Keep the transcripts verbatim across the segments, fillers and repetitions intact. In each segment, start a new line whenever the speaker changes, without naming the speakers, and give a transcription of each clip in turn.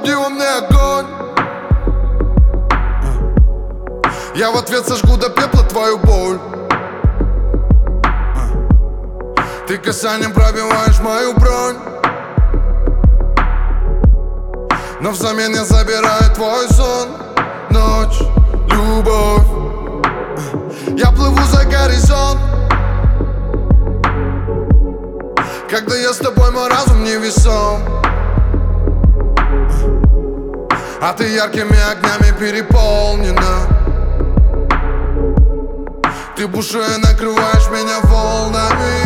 Зажги во мне огонь. Я в ответ сожгу до пепла твою боль. Ты касанием пробиваешь мою бронь, но взамен я забираю твой сон. Ночь, любовь. Я плыву за горизонт. Когда я с тобой, мой разум невесом, а ты яркими огнями переполнена. Ты бушуя накрываешь меня волнами.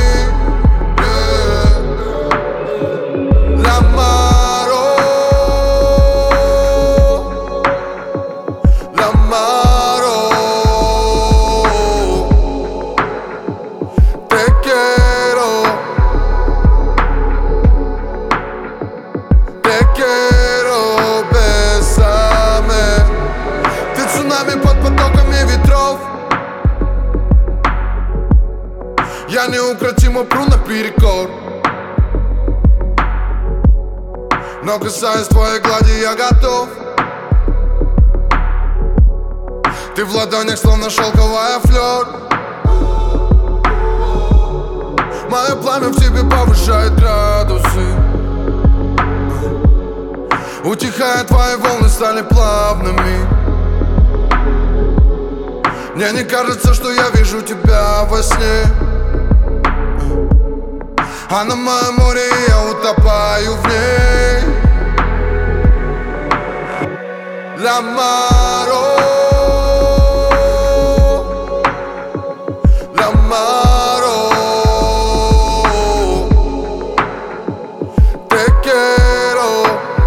Под потоками ветров я неукротимо пру наперекор, но касаясь твоей глади я готов. Ты в ладонях словно шелковая флёр. Мое пламя в тебе повышает градусы. Утихая, твои волны стали плавными. Мне не кажется, что я вижу тебя во сне, а на моем море я утопаю в ней. Ля Маро, Ля Маро, te quiero,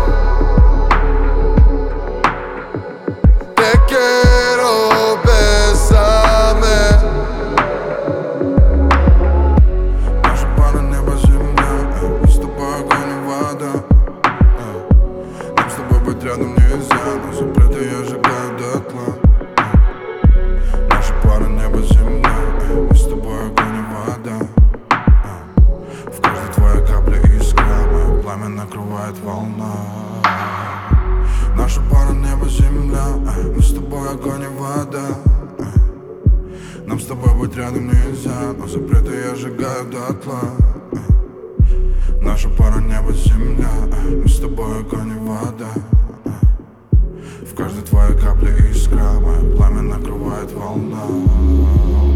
te quiero. Рядом нельзя, но запреты я сжигаю дотла. Наша пара небо, земля, мы с тобой огонь и вода. В каждой твоей капле искра, мое пламя накрывает волна. Наша пара небо, земля, мы с тобой огонь и вода. Нам с тобой быть рядом нельзя, но запреты я сжигаю дотла. Наша пара небо, земля, мы с тобой огонь и вода. В каждой твоей капле искра, мое пламя накрывает волна.